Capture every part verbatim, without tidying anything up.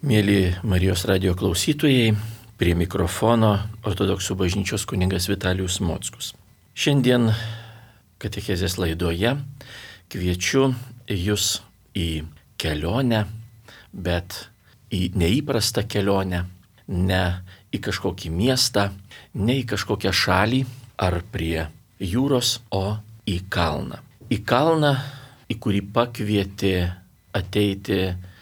Mėly Marijos radijo klausytojai, prie mikrofono Ortodoksų bažnyčios kunigas Vitalijus Mockus. Šiandien katechezės laidoje kviečiu jūs į kelionę, bet į neįprastą kelionę, ne į kažkokį miestą, ne į kažkokią šalį ar prie jūros, o į kalną. Į kalną, į kurį pakvietė ateiti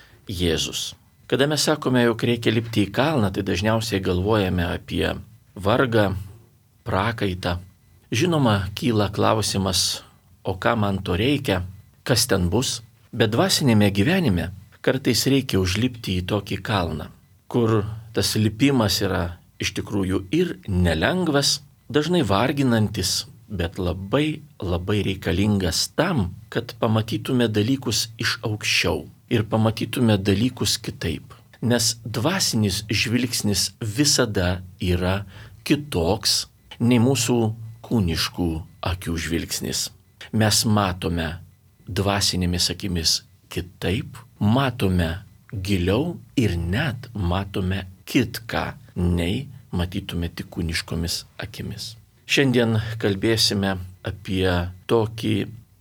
Jėzus. Kada mes sakome, jog reikia lipti į kalną, tai dažniausiai galvojame apie vargą, prakaitą. Žinoma, kyla klausimas, o ką man to reikia, kas ten bus. Bet dvasinėme gyvenime kartais reikia užlipti į tokį kalną, kur tas lipimas yra iš tikrųjų ir nelengvas, dažnai varginantis, bet labai, labai reikalingas tam, kad pamatytume dalykus iš aukščiau ir pamatytume dalykus kitaip. Nes dvasinis žvilgsnis visada yra kitoks nei mūsų kūniškų akių žvilgsnis. Mes matome dvasinėmis akimis kitaip, matome giliau ir net matome kitką, nei matytume tik kūniškomis akimis. Šiandien kalbėsime apie tokį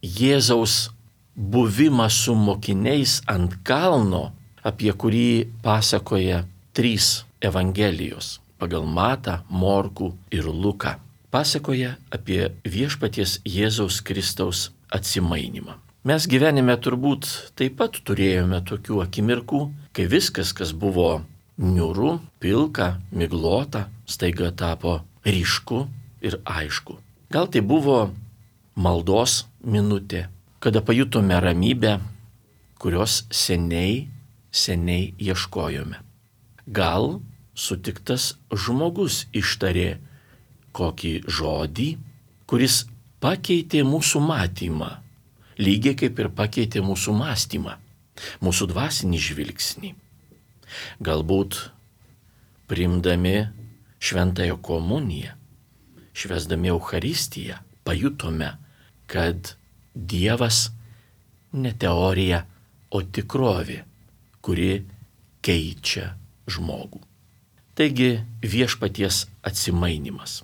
Jėzaus buvimą su mokiniais ant kalno, apie kurį pasakoja trys evangelijos pagal Matą, Morkų ir Luką. Pasakoja apie viešpaties Jėzaus Kristaus atsimainymą. Mes gyvenime turbūt taip pat turėjome tokių akimirkų, kai viskas, kas buvo niūru, pilka, miglota, staiga tapo ryšku ir aišku. Gal tai buvo maldos minutė, kada pajutome ramybę, kurios seniai, seniai ieškojome. Gal sutiktas žmogus ištarė kokį žodį, kuris pakeitė mūsų matymą, lygiai kaip ir pakeitė mūsų mąstymą, mūsų dvasinį žvilgsnį. Galbūt priimdami šventąją komuniją, švęsdami Eucharistiją, pajutome, kad Dievas ne teorija, o tikrovė, kuri keičia žmogų. Taigi viešpaties atsimainimas.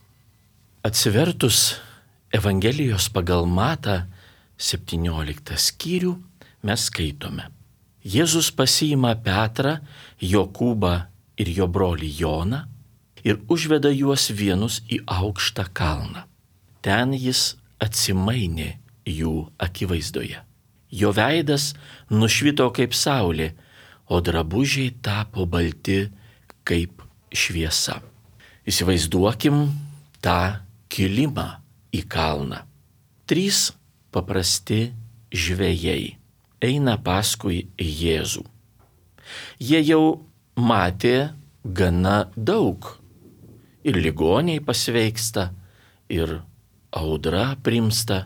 Atsivertus Evangelijos pagal Matą septynioliktą skyrių mes skaitome. Jėzus pasiima Petrą, Jokūbą ir jo brolį Joną ir užveda juos vienus į aukštą kalną. Ten jis atsimainė jų akivaizdoje. Jo veidas nušvito kaip saulė, o drabužiai tapo balti kaip šviesa. Įsivaizduokim tą kilimą į kalną. Trys paprasti žvejai eina paskui Jėzų. Jie jau matė gana daug. Ir ligoniai pasveiksta, ir audra primsta.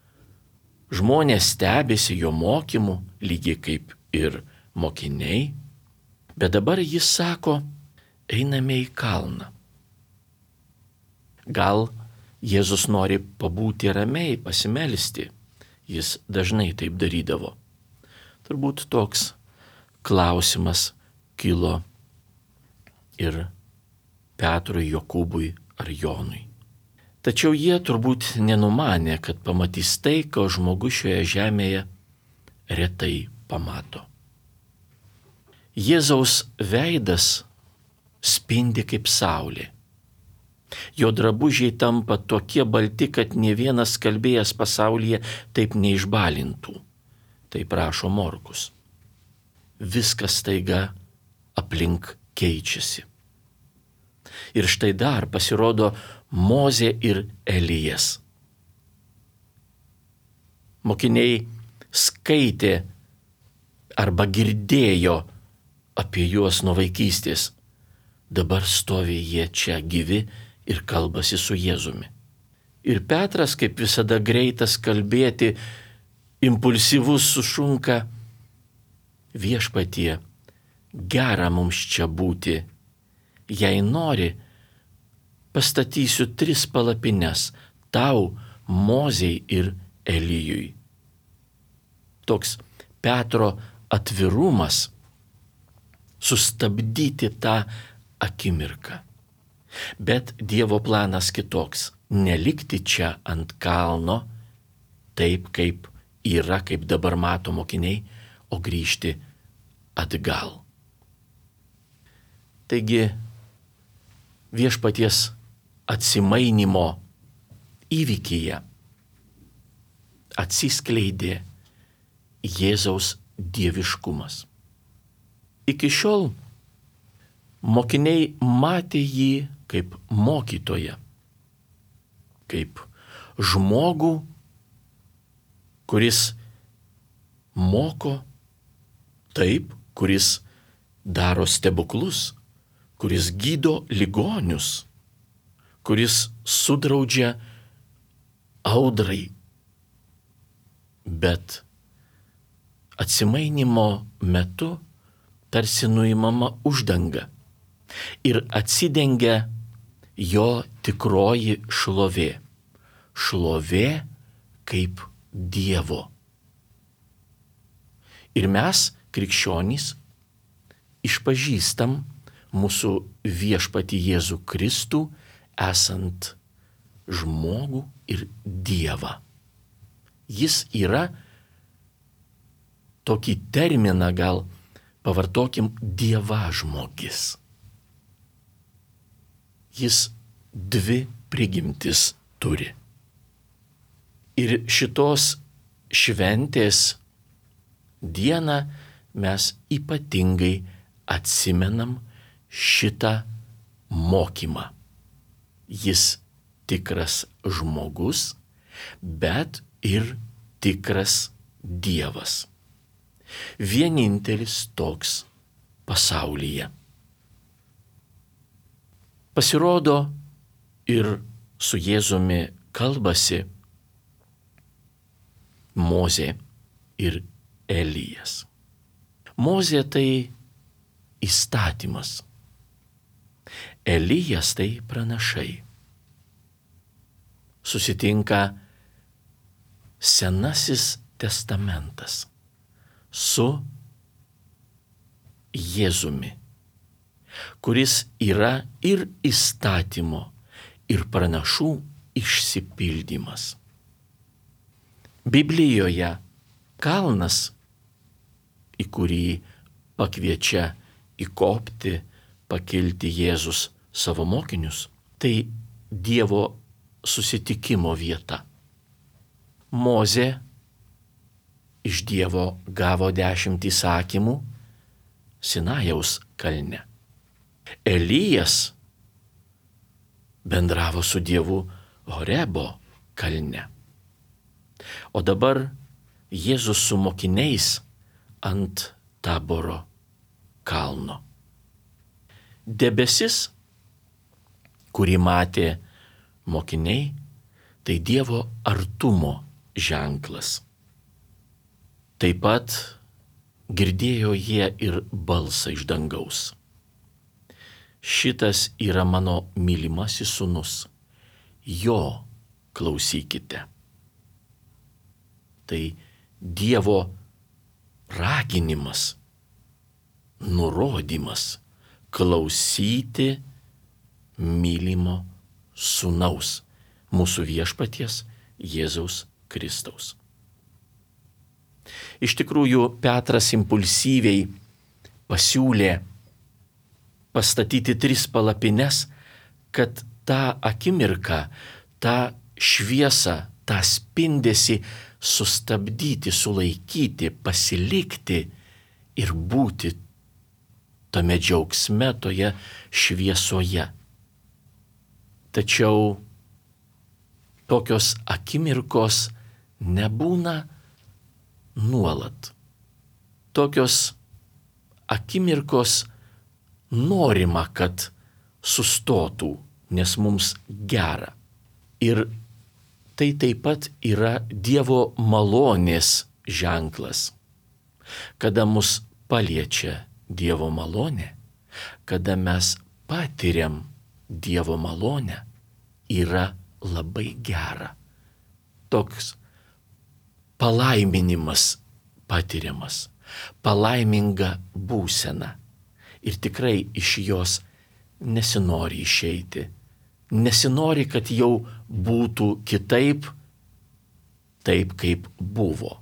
Žmonės stebisi jo mokymu, lygiai kaip ir mokiniai. Bet dabar jis sako, einame į kalną. Gal Jėzus nori pabūti ramiai, pasimelsti. Jis dažnai taip darydavo. Turbūt toks klausimas kilo ir Petrui, Jokūbui ar Jonui. Tačiau jie turbūt nenumanė, kad pamatys tai, ko žmogus šioje žemėje retai pamato. Jėzaus veidas spindi kaip saulė. Jo drabužiai tampa tokie balti, kad nė vienas kalbėjęs pasaulyje taip neišbalintų. Taip rašo Morkus. Viskas staiga aplink keičiasi. Ir štai dar pasirodo Mozė ir Elijas. Mokiniai skaitė arba girdėjo apie juos nuo vaikystės. Dabar stovi jie čia gyvi ir kalbasi su Jėzumi. Ir Petras, kaip visada greitas kalbėti, impulsyvus sušunka, viešpatie, gera mums čia būti. Jei nori, pastatysiu tris palapines tau, Mozei ir Elijui. Toks Petro atvirumas sustabdyti tą akimirką. Bet Dievo planas kitoks - nelikti čia ant kalno, taip kaip yra, kaip dabar mato mokiniai, o grįžti atgal. Taigi viešpaties atsimainimo įvykyje atsiskleidė Jėzaus dieviškumas. Iki šiol mokiniai matė jį kaip mokytoją, kaip žmogų, kuris moko, taip, kuris daro stebuklus, kuris gydo ligonius, kuris sudraudžia audrai. Bet atsimainimo metu tarsi nuimama uždanga ir atsidengia jo tikroji šlovė. Šlovė kaip Dievo. Ir mes, krikščionys, išpažįstam mūsų viešpatį Jėzų Kristų esant žmogų ir Dievą. Jis yra, tokį terminą gal pavartokim, dievažmogis. Jis dvi prigimtis turi. Ir šitos šventės dieną mes ypatingai atsimenam šitą mokymą. Jis tikras žmogus, bet ir tikras Dievas. Vienintelis toks pasaulyje. Pasirodo, ir su Jėzumi kalbasi Mozė ir Elijas. Mozė tai įstatymas. Elijas tai pranašai. Susitinka Senasis testamentas su Jėzumi, kuris yra ir įstatymo, ir pranašų išsipildymas. Biblijoje kalnas, į kurį pakviečia įkopti, pakilti Jėzus savo mokinius, tai Dievo susitikimo vieta. Mozė iš Dievo gavo dešimt įsakymų Sinajaus kalne. Elijas bendravo su Dievu Horebo kalne. O dabar Jėzus su mokiniais ant Taboro kalno. Debesis, kurį matė mokiniai, tai Dievo artumo ženklas. Taip pat girdėjo jie ir balsą iš dangaus. Šitas yra mano mylimasis sūnus, jo klausykite. Tai Dievo raginimas, nurodymas klausyti mylimo sūnaus, mūsų viešpaties Jėzaus Kristaus. Iš tikrųjų, Petras impulsyviai pasiūlė pastatyti tris palapines, kad tą akimirką, tą šviesą, tą spindesį sustabdyti, sulaikyti, pasilikti ir būti tame džiaugsme, toje šviesoje. Tačiau tokios akimirkos nebūna nuolat. Tokios akimirkos norima, kad sustotų, nes mums gera. Ir tai taip pat yra Dievo malonės ženklas. Kada mus paliečia Dievo malonė, kada mes patiriam Dievo malonę, yra labai gera. Toks palaiminimas patiriamas, palaiminga būsena. ir tikrai iš jos nesinori išeiti. Nesinori, kad jau būtų kitaip, taip kaip buvo.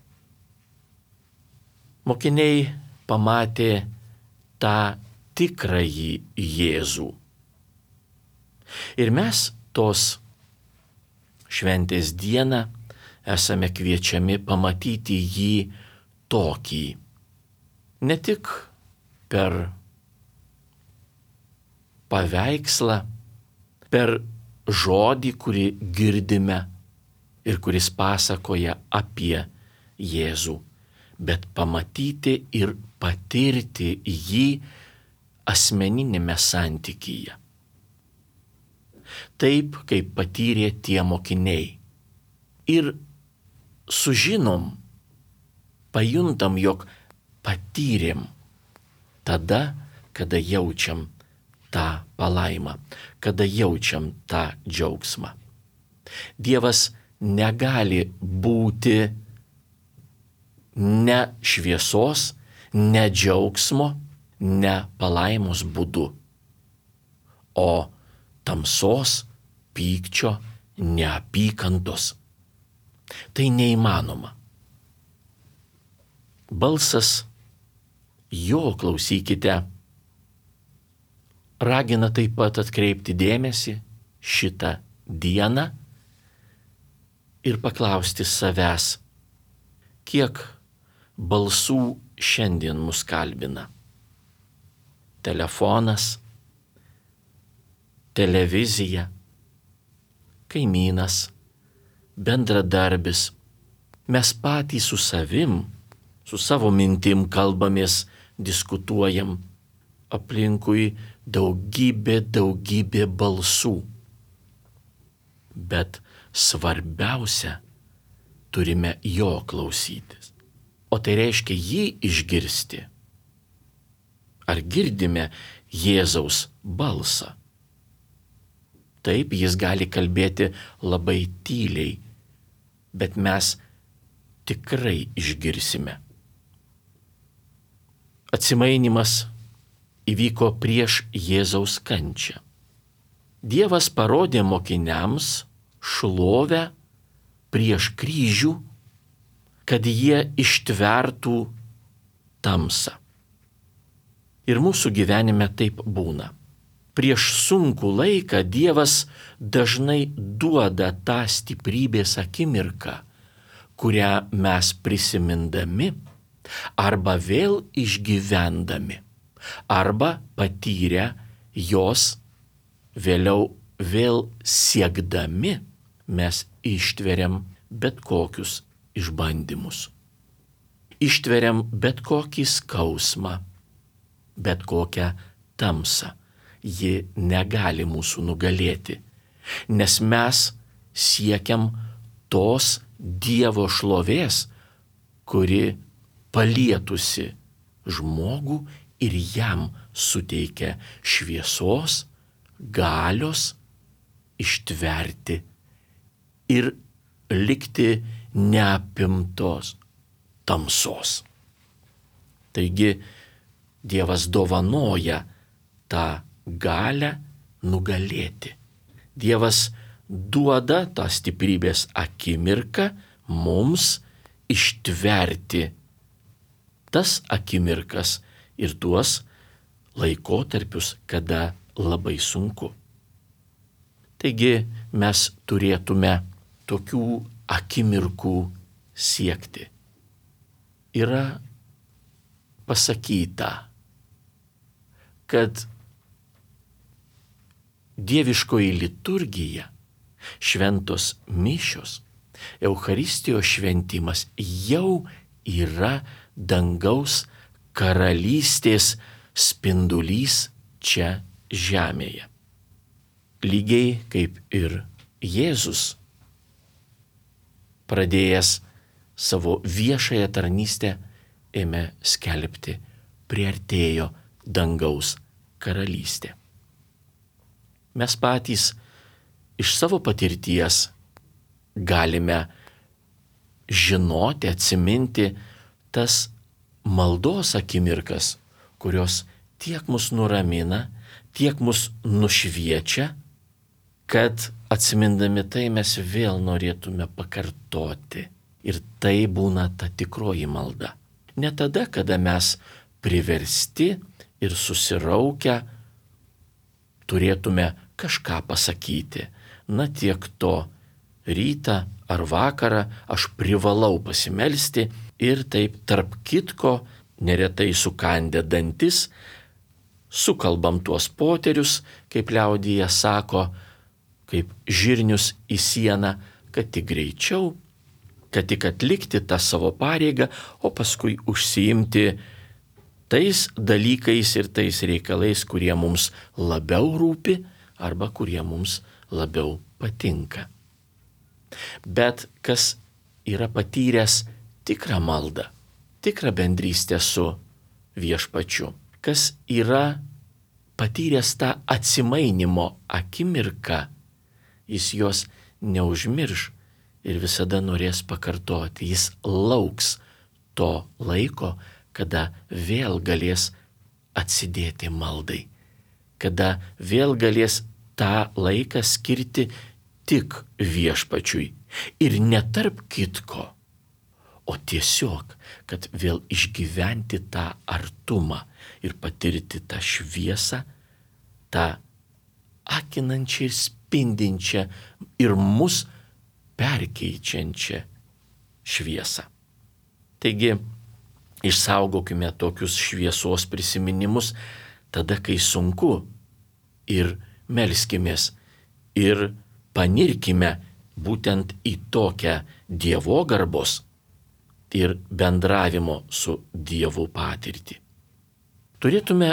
Mokiniai pamatė tą tikrąjį Jėzų. Ir mes tos šventės dieną esame kviečiami pamatyti jį tokį. Ne tik per paveikslą, per žodį, kurį girdime ir kuris pasakoja apie Jėzų, bet pamatyti ir patirti jį asmeninėme santykyje. Taip, kaip patyrė tie mokiniai. Ir sužinom, pajuntam, jog patyrėm tada, kada jaučiam tą palaimą, kada jaučiam tą džiaugsmą. Dievas negali būti ne šviesos, ne džiaugsmo, ne palaimos būdu, o tamsos, pykčio, neapykantos. Tai neįmanoma. Balsas, jo klausykite, ragina taip pat atkreipti dėmesį šitą dieną ir paklausti savęs, kiek balsų šiandien mus kalbina. Telefonas, televizija, kaimynas, bendradarbis. Mes patys su savim, su savo mintim kalbamės, diskutuojam. Aplinkui daugybė, daugybė balsų. Bet svarbiausia, turime jo klausytis. O tai reiškia jį išgirsti. Ar girdime Jėzaus balsą? Taip, jis gali kalbėti labai tyliai, bet mes tikrai išgirsime. Atsimainimas įvyko prieš Jėzaus kančią. Dievas parodė mokiniams šlovę prieš kryžių, kad jie ištvertų tamsą. Ir mūsų gyvenime taip būna. Prieš sunkų laiką Dievas dažnai duoda tą stiprybės akimirką, kurią mes prisimindami arba vėl išgyvendami, arba patyrę jos vėliau vėl siekdami mes ištveriam bet kokius išbandymus. Ištveriam bet kokį skausmą, bet kokią tamsą. Ji negali mūsų nugalėti, nes mes siekiam tos Dievo šlovės, kuri palietusi žmogų ir jam suteikia šviesos, galios ištverti ir likti neapimtos tamsos. Taigi Dievas dovanoja tą galę nugalėti. Dievas duoda tą stiprybės akimirką mums ištverti tas akimirkas ir tuos laikotarpius, kada labai sunku. Taigi mes turėtume tokių akimirkų siekti. Yra pasakyta, kad dieviškoji liturgija, šventos mišios, Eucharistijos šventimas jau yra dangaus karalystės spindulys čia žemėje. Lygiai kaip ir Jėzus, pradėjęs savo viešąją tarnystę, ėmė skelbti, priartėjo dangaus karalystė. Mes patys iš savo patirties galime žinoti, atsiminti tas maldos akimirkas, kurios tiek mus nuramina, tiek mus nušviečia, kad atsimindami tai mes vėl norėtume pakartoti. Ir tai būna ta tikroji malda. Ne tada, kada mes priversti ir susiraukę turėtume kažką pasakyti. Na tiek to, rytą ar vakarą aš privalau pasimelsti ir taip tarp kitko, neretai sukandę dantis, sukalbam tuos poterius, kaip liaudyje sako, kaip žirnius į sieną, kad tik greičiau, kad tik atlikti tą savo pareigą, o paskui užsiimti tais dalykais ir tais reikalais, kurie mums labiau rūpi arba kurie mums labiau patinka. Bet kas yra patyręs tikrą maldą, tikrą bendrystę su viešpačiu, kas yra patyręs tą atsimainimo akimirką, jis jos neužmirš ir visada norės pakartoti. Jis lauks to laiko, kada vėl galės atsidėti maldai, kada vėl galės tą laiką skirti tik viešpačiui ir ne tarp kitko, o tiesiog, kad vėl išgyventi tą artumą ir patirti tą šviesą, tą akinančią ir spindinčią ir mus perkeičiančią šviesą. Taigi, išsaugokime tokius šviesos prisiminimus tada, kai sunku, ir melskimės ir panirkime būtent į tokią dievogarbos ir bendravimo su Dievu patirtį. Turėtume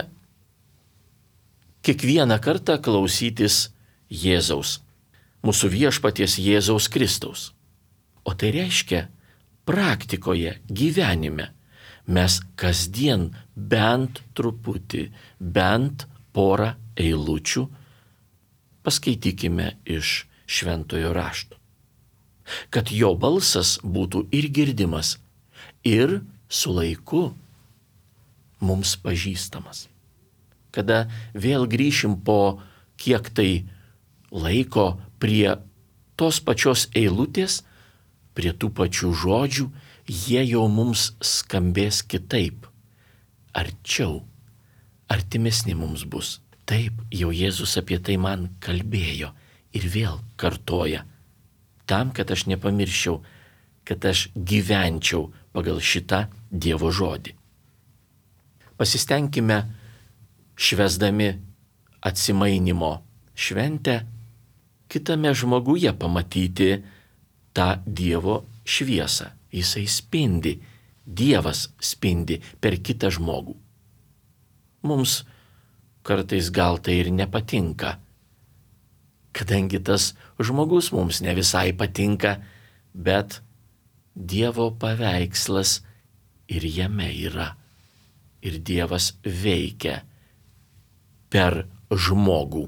kiekvieną kartą klausytis Jėzaus, mūsų viešpaties Jėzaus Kristaus. O tai reiškia, praktikoje, gyvenime mes kasdien bent truputį, bent porą eilučių paskaitykime iš šventojo rašto. Kad jo balsas būtų ir girdimas, ir su laiku mums pažįstamas. Kada vėl grįšim po kiek tai laiko prie tos pačios eilutės, prie tų pačių žodžių, jie jau mums skambės kitaip, arčiau, artimesni mums bus. Taip, jau Jėzus apie tai man kalbėjo ir vėl kartoja, tam, kad aš nepamirščiau, kad aš gyvenčiau pagal šitą Dievo žodį. Pasistengkime švęsdami atsimainimo šventę, kitame žmoguje pamatyti tą Dievo šviesą. Jisai spindi, Dievas spindi per kitą žmogų. Mums kartais gal tai ir nepatinka, kadangi tas žmogus mums ne visai patinka, bet Dievo paveikslas ir jame yra. Ir Dievas veikia per žmogų.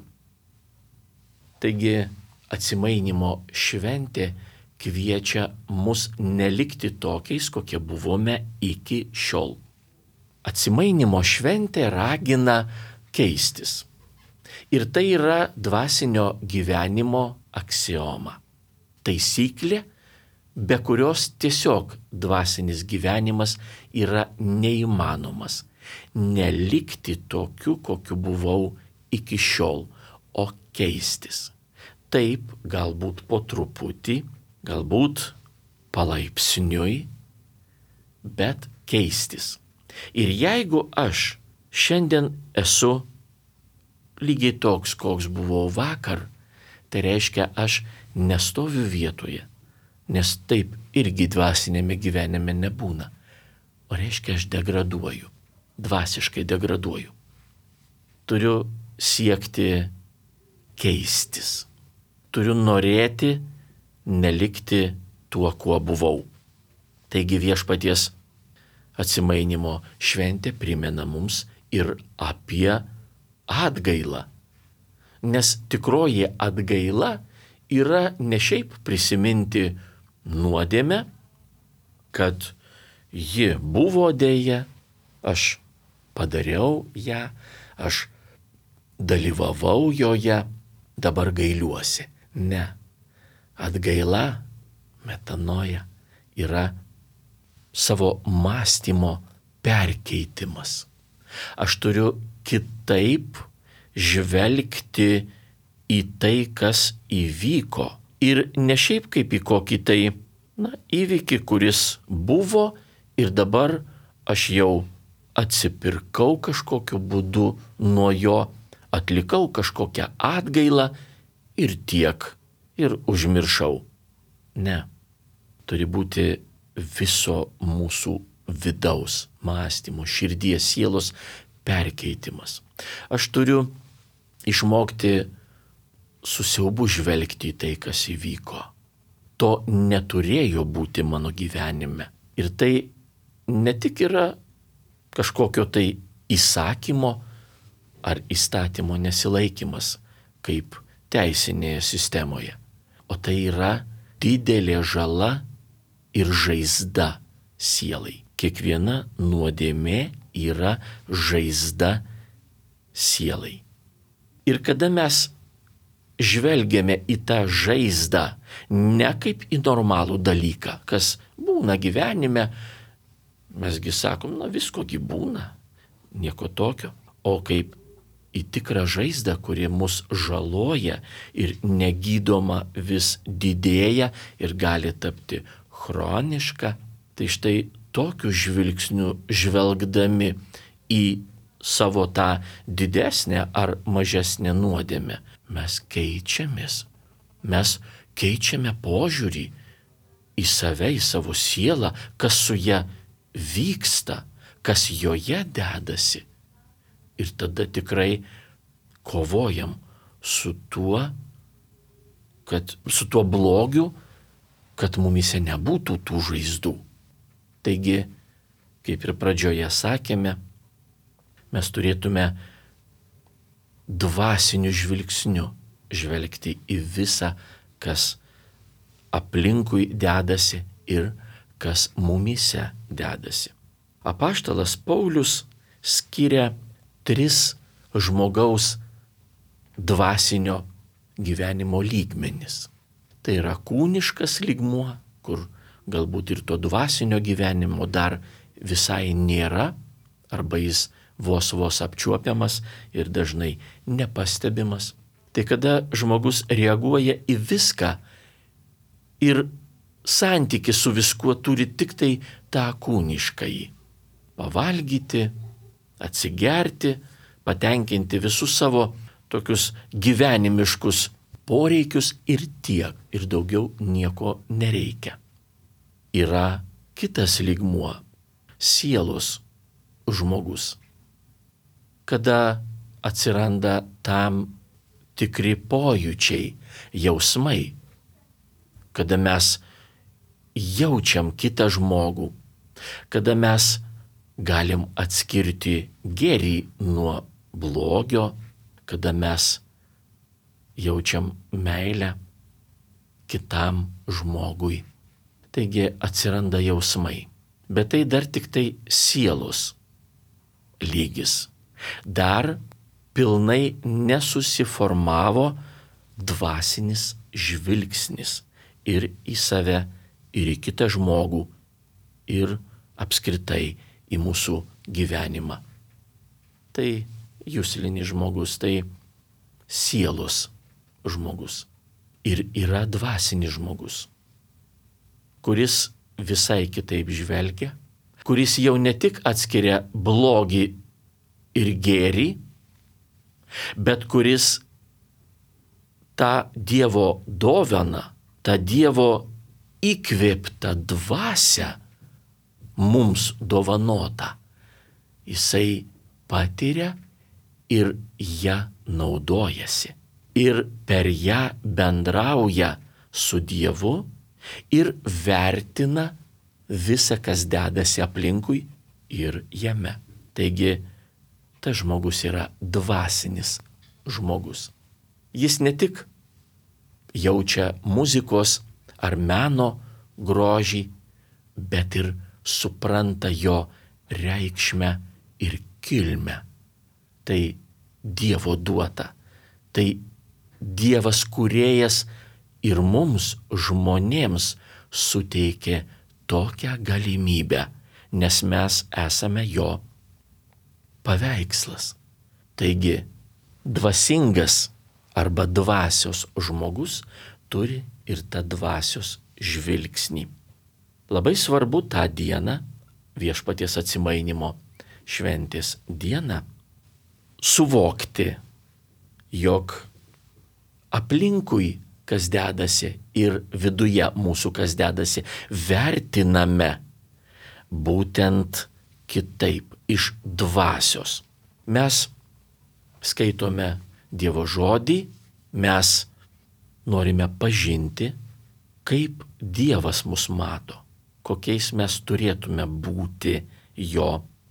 Taigi atsimainimo šventė kviečia mus nelikti tokiais, kokie buvome iki šiol. Atsimainimo šventė ragina keistis. Ir tai yra dvasinio gyvenimo aksioma. Taisyklė, be kurios tiesiog dvasinis gyvenimas yra neįmanomas. Nelikti tokiu, kokiu buvau iki šiol, o keistis. Taip, galbūt po truputį, galbūt palaipsniui, bet keistis. Ir jeigu aš šiandien esu lygiai toks, koks buvau vakar, tai reiškia, aš nestoviu vietoje, nes taip irgi dvasinėme gyvenime nebūna. O reiškia, aš degraduoju, dvasiškai degraduoju. Turiu siekti keistis. Turiu norėti nelikti tuo, kuo buvau. Taigi viešpaties atsimainimo šventė primena mums ir apie atgailą. Nes tikroji atgaila yra ne šiaip prisiminti nuodėmę, kad ji buvo dėja, aš padariau ją, aš dalyvavau joje, dabar gailiuosi. Ne. Atgaila, metanoja, yra savo mąstymo perkeitimas. Aš turiu kitaip žvelgti į tai, kas įvyko. Ir ne šiaip kaip į kokį tai, na, įvykį, kuris buvo ir dabar aš jau atsipirkau kažkokiu būdu nuo jo, atlikau kažkokią atgailą ir tiek, ir užmiršau. Ne, turi būti viso mūsų vidaus mąstymo, širdies, sielos perkeitimas. Aš turiu išmokti su siaubu žvelgti į tai, kas įvyko. To neturėjo būti mano gyvenime. Ir tai ne tik yra kažkokio tai įsakymo ar įstatymo nesilaikymas, kaip teisinėje sistemoje, o tai yra didelė žala ir žaizda sielai. Kiekviena nuodėmė yra žaizda sielai. Ir kada mes žvelgiame į tą žaizdą ne kaip į normalų dalyką, kas būna gyvenime, mesgi sakom, na viskogi būna, nieko tokio, o kaip į tikrą žaizdą, kuri mus žaloja ir negydoma vis didėja ir gali tapti chroniška, tai štai tokiu žvilgsniu žvelgdami į savo tą didesnę ar mažesnę nuodėmę, mes keičiamės. Mes keičiame požiūrį į save, į savo sielą, kas su ja vyksta, kas joje dedasi. Ir tada tikrai kovojam su tuo, kad su tuo blogiu, kad mumise nebūtų tų žaizdų. Taigi, kaip ir pradžioje sakėme, mes turėtume dvasiniu žvilgsniu žvelgti į visą, kas aplinkui dedasi ir kas mumise dedasi. Apaštalas Paulius skiria tris žmogaus dvasinio gyvenimo lygmenis. Tai yra kūniškas lygmuo, kur galbūt ir to dvasinio gyvenimo dar visai nėra, arba jis vos vos apčiuopiamas ir dažnai nepastebimas. Tai kada žmogus reaguoja į viską ir santykį su viskuo turi tik tai tą kūniškąjį. Pavalgyti, atsigerti, patenkinti visus savo tokius gyvenimiškus poreikius ir tiek, ir daugiau nieko nereikia. Yra kitas lygmuo – sielos žmogus. Kada atsiranda tam tikri pojūčiai, jausmai, kada mes jaučiam kitą žmogų, kada mes galim atskirti gėrį nuo blogio, kada mes jaučiam meilę kitam žmogui. Taigi atsiranda jausmai. Bet tai dar tik tai sielos lygis. Dar pilnai nesusiformavo dvasinis žvilgsnis ir į save, ir į kitą žmogų, ir apskritai į mūsų gyvenimą. Tai juslinis žmogus, tai sielos žmogus. Ir yra dvasinis žmogus, kuris visai kitaip žvelgia, kuris jau ne tik atskiria blogį ir gėrį, bet kuris tą Dievo dovaną, tą Dievo įkvėptą dvasią mums dovanota, jisai patiria ir ją naudojasi. Ir per ją bendrauja su Dievu ir vertina visą, kas dedasi aplinkui ir jame. Taigi, tas žmogus yra dvasinis žmogus. Jis ne tik jaučia muzikos ar meno grožį, bet ir supranta jo reikšmę ir kilmę. Tai Dievo duota. Tai Dievas kūrėjas ir mums, žmonėms, suteikė tokią galimybę, nes mes esame jo paveikslas. Taigi, dvasingas arba dvasios žmogus turi ir tą dvasios žvilgsnį. Labai svarbu tą dieną, viešpaties atsimainimo šventės dieną, suvokti, jog aplinkui, kas dedasi, ir viduje mūsų, kas dedasi, vertiname būtent kitaip, iš dvasios. Mes skaitome Dievo žodį, mes norime pažinti, kaip Dievas mus mato, kokiais mes turėtume būti jo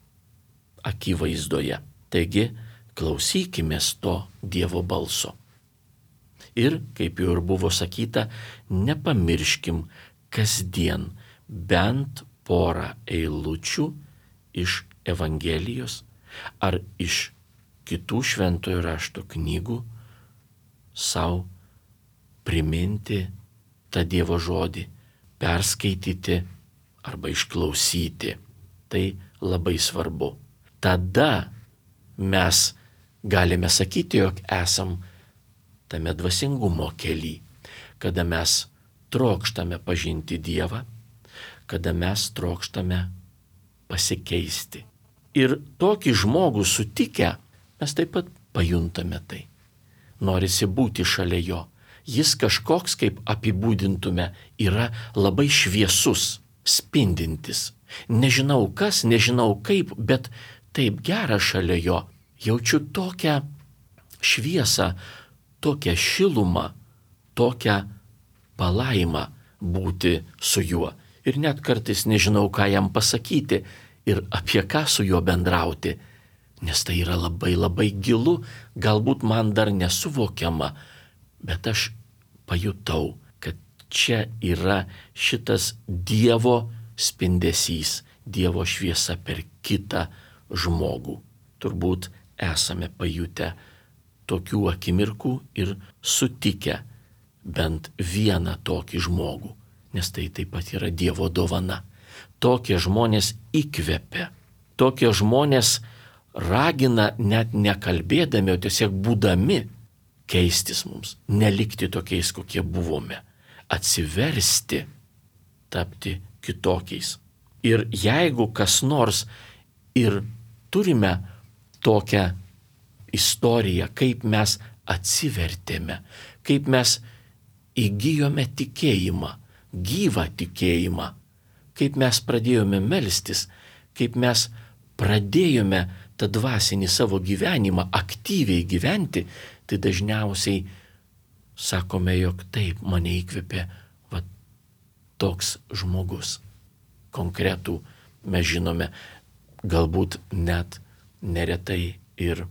akivaizdoje. Taigi, klausykimės to Dievo balso. Ir, kaip jau ir buvo sakyta, nepamirškim kasdien bent porą eilučių iš Evangelijos ar iš kitų šventojo rašto knygų savo priminti tą Dievo žodį, perskaityti arba išklausyti. Tai labai svarbu. Tada mes galime sakyti, jog esam tame dvasingumo kely, kada mes trokštame pažinti Dievą, kada mes trokštame pasikeisti. Ir tokį žmogų sutikę, mes taip pat pajuntame tai. Norisi būti šalia jo. Jis kažkoks, kaip apibūdintume, yra labai šviesus, spindintis. Nežinau kas, nežinau kaip, bet taip gera šalia jo. Jaučiu tokią šviesą, tokią šilumą, tokią palaimą būti su juo. Ir net kartais nežinau, ką jam pasakyti ir apie ką su juo bendrauti. Nes tai yra labai labai gilu, galbūt man dar nesuvokiama, bet aš pajutau, kad čia yra šitas Dievo spindesys, Dievo šviesa per kitą žmogų. Turbūt esame pajutę tokių akimirkų ir sutikę bent vieną tokį žmogų, nes tai taip pat yra Dievo dovana. Tokie žmonės įkvepia, tokie žmonės ragina net nekalbėdami, o tiesiog būdami keistis mums, nelikti tokiais, kokie buvome, atsiversti, tapti kitokiais. Ir jeigu kas nors ir turime tokią istoriją, kaip mes atsivertėme, kaip mes įgijome tikėjimą, gyvą tikėjimą, kaip mes pradėjome melstis, kaip mes pradėjome tą dvasinį savo gyvenimą aktyviai gyventi, tai dažniausiai sakome, jog taip mane įkvėpė va, toks žmogus. Konkretų mes žinome, galbūt net neretai ir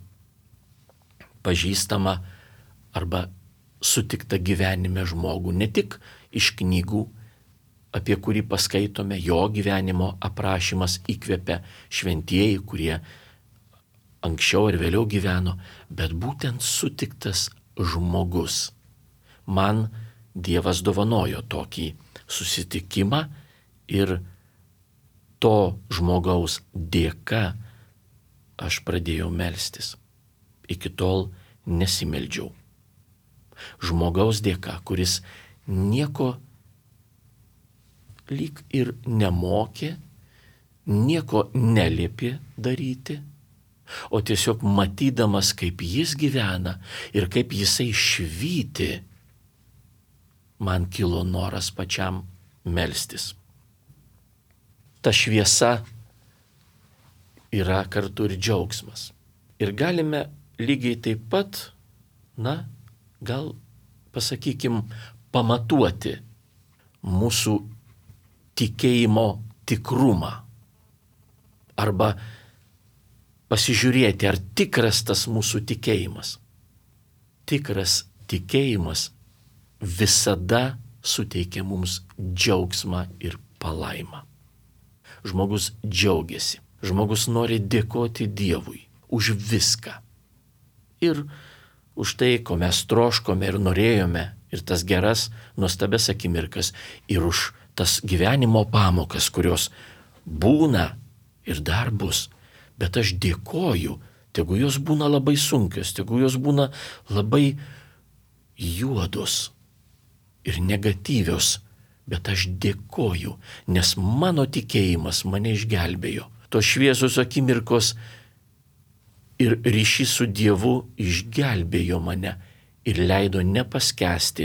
pažįstama arba sutikta gyvenime žmogų, ne tik iš knygų, apie kurį paskaitome, jo gyvenimo aprašymas įkvepia šventieji, kurie anksčiau ir vėliau gyveno, bet būtent sutiktas žmogus. Man Dievas dovanojo tokį susitikimą ir to žmogaus dėka aš pradėjau melstis. Iki tol nesimeldžiau. Žmogaus dėka, kuris nieko lyg ir nemokė, nieko neliepė daryti, o tiesiog matydamas, kaip jis gyvena ir kaip jisai švyti, man kilo noras pačiam melstis. Ta šviesa yra kartu ir džiaugsmas. Ir galime lygiai taip pat, na, gal pasakykim, pamatuoti mūsų tikėjimo tikrumą. Arba pasižiūrėti, ar tikras tas mūsų tikėjimas. Tikras tikėjimas visada suteikia mums džiaugsmą ir palaimą. Žmogus džiaugiasi. žmogus nori dėkoti Dievui už viską. Ir už tai, ko mes troškome ir norėjome, ir tas geras, nuostabias akimirkas, ir už tas gyvenimo pamokas, kurios būna ir dar bus. Bet aš dėkoju, tegu jos būna labai sunkios, tegu jos būna labai juodos ir negatyvios, bet aš dėkoju, nes mano tikėjimas mane išgelbėjo. Tos šviesos akimirkos ir ryšys su Dievu išgelbėjo mane ir leido nepaskesti,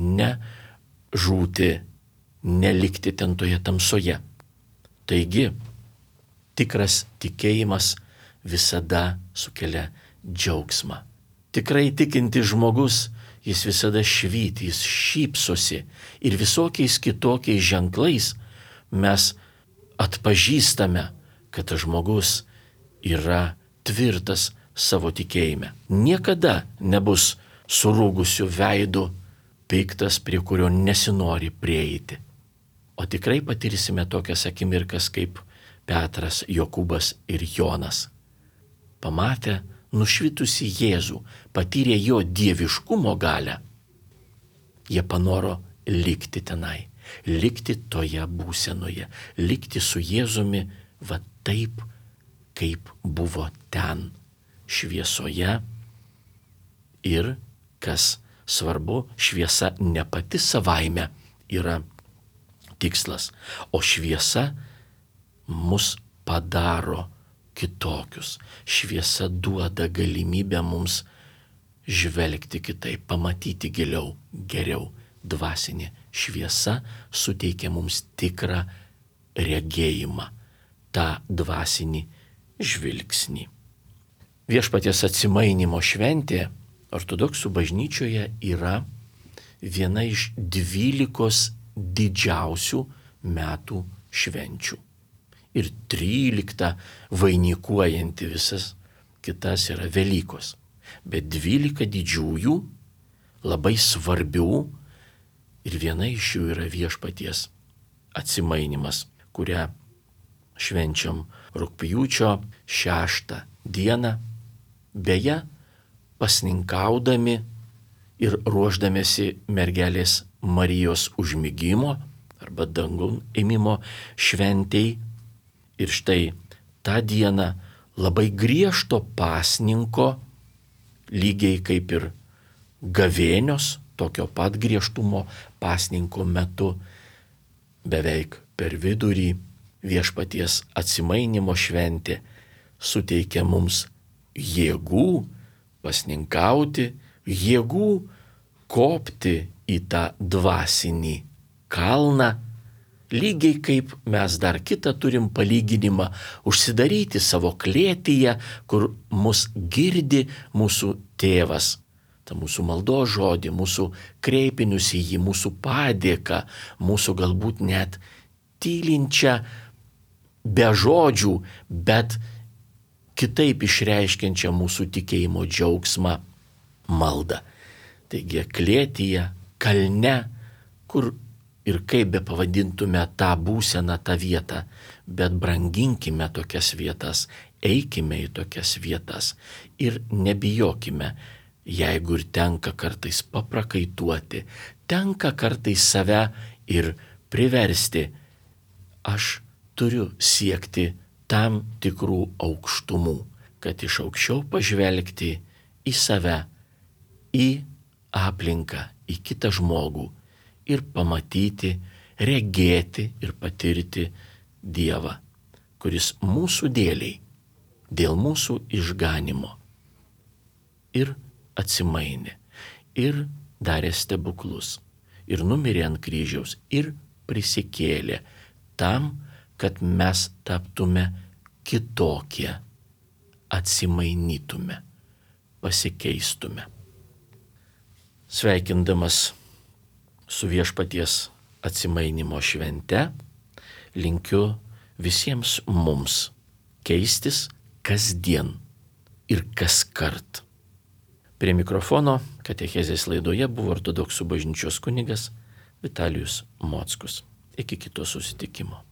nežūti, nelikti ten toje tamsoje. Taigi, tikras tikėjimas visada sukelia džiaugsmą. Tikrai tikintis žmogus, jis visada švyti, jis šypsosi ir visokiais kitokiais ženklais mes atpažįstame, kad tas žmogus yra tvirtas savo tikėjime. Niekada nebus surūgusių veidų, piktas, prie kurio nesinori prieiti. O tikrai patirsime tokias akimirkas kaip Petras, Jokūbas ir Jonas. Pamatę nušvitusi Jėzų, patyrė jo dieviškumo galią, jie panoro likti tenai, likti toje būsenoje, likti su Jėzumi va taip, kaip buvo ten, šviesoje. Ir, kas svarbu, šviesa ne pati savaime yra tikslas, o šviesa mus padaro kitokius. Šviesa duoda galimybę mums žvelgti kitaip, pamatyti giliau, geriau. Dvasinė šviesa suteikia mums tikrą regėjimą, tą dvasinį žvilgsnį. Viešpaties atsimainimo šventė ortodoksų bažnyčioje yra viena iš dvylikos didžiausių metų švenčių. Ir trylikta vainikuojanti visas kitas yra Velykos. Bet dvylika didžiųjų, labai svarbių, ir viena iš jų yra viešpaties atsimainimas, kurią švenčiam rugpjūčio šeštą dieną, beje, pasninkaudami ir ruošdamėsi mergelės Marijos užmigimo arba dangun ėmimo šventei. Ir štai tą dieną labai griežto pasninko, lygiai kaip ir gavėnios, tokio pat griežtumo pasninko metu, beveik per vidurį viešpaties atsimainimo šventė suteikia mums jėgų pasninkauti, jėgų kopti į tą dvasinį kalną, lygiai kaip mes dar kitą turim palyginimą užsidaryti savo klėtyje, kur mus girdi mūsų tėvas. Ta mūsų maldos žodį, mūsų kreipinius į jį, mūsų padėką, mūsų galbūt net tylinčią be žodžių, bet kitaip išreiškiančią mūsų tikėjimo džiaugsmą maldą. Taigi klėtyje, kalne, kur ir kaip be pavadintume tą būseną, tą vietą, bet branginkime tokias vietas, eikime į tokias vietas ir nebijokime, jeigu ir tenka kartais paprakaituoti, tenka kartais save ir priversti, aš turiu siekti tam tikrų aukštumų, kad iš aukščiau pažvelgti į save, į aplinką, į kitą žmogų ir pamatyti, regėti ir patirti Dievą, kuris mūsų dėliai, dėl mūsų išganimo ir atsimainė, ir darė stebuklus, ir numirė ant kryžiaus, ir prisikėlė tam, kad mes taptume kitokie, atsimainytume, pasikeistume. Sveikindamas su viešpaties atsimainimo švente, linkiu visiems mums keistis kasdien ir kaskart. Prie mikrofono katechezės laidoje buvo ortodoksų bažnyčios kunigas Vitalijus Mockus. Iki kito susitikimo.